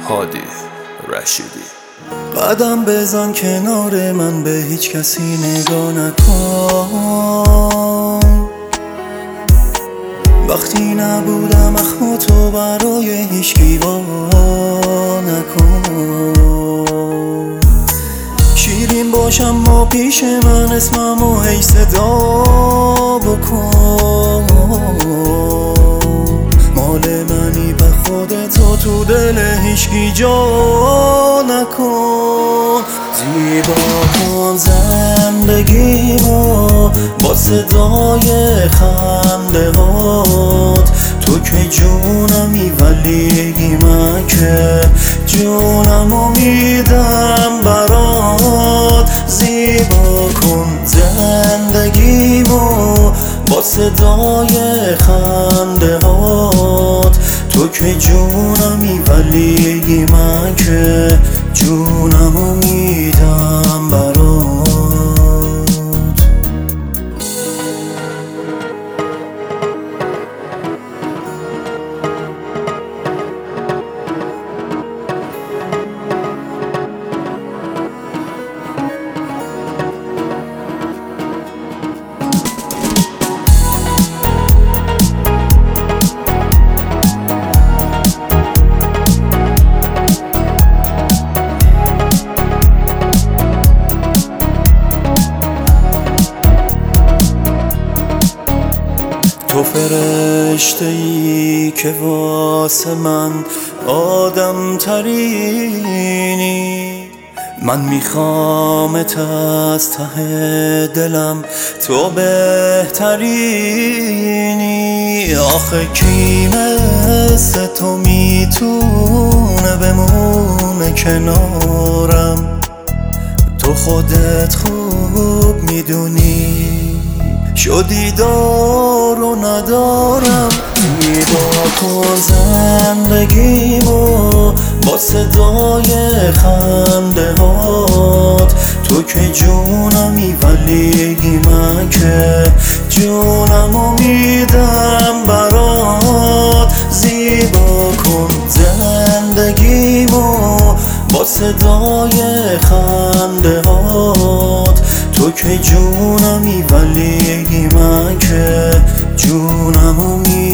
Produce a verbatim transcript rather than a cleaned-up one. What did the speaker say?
هادی رشیدی. قدم بزن کنار من، به هیچ کسی نگاه نکن. وقتی نبودم اخم تو برای هیچکی وا نکن. شیرین باشم ما پیش من، اسممو هی صدا بکن. مال منی به خودتو تو دل هیچکی جا نکن. زیبا کن زندگیمو با صدای خنده هات. تو که جونمی ولی من که جونمو میدم برات. زیبا کن زندگیمو با صدای خنده هات. تو که جونمی ولی من که جونمو میدم برات. تو فرشته ای که واسه من آدم ترینی. من میخوامت از ته دلم، تو بهترینی. آخه کی مثل تو میتونه بمونه کنارم؟ تو خودت خوب میدونی شدی دار و ندارم. زیبا کن زندگیمو با صدای خنده هات. تو که جونمی ولی من که جونمو میدم برات. زیبا کن زندگیمو با صدای خنده هات. تو که جونمی ولی من که جونمو میدم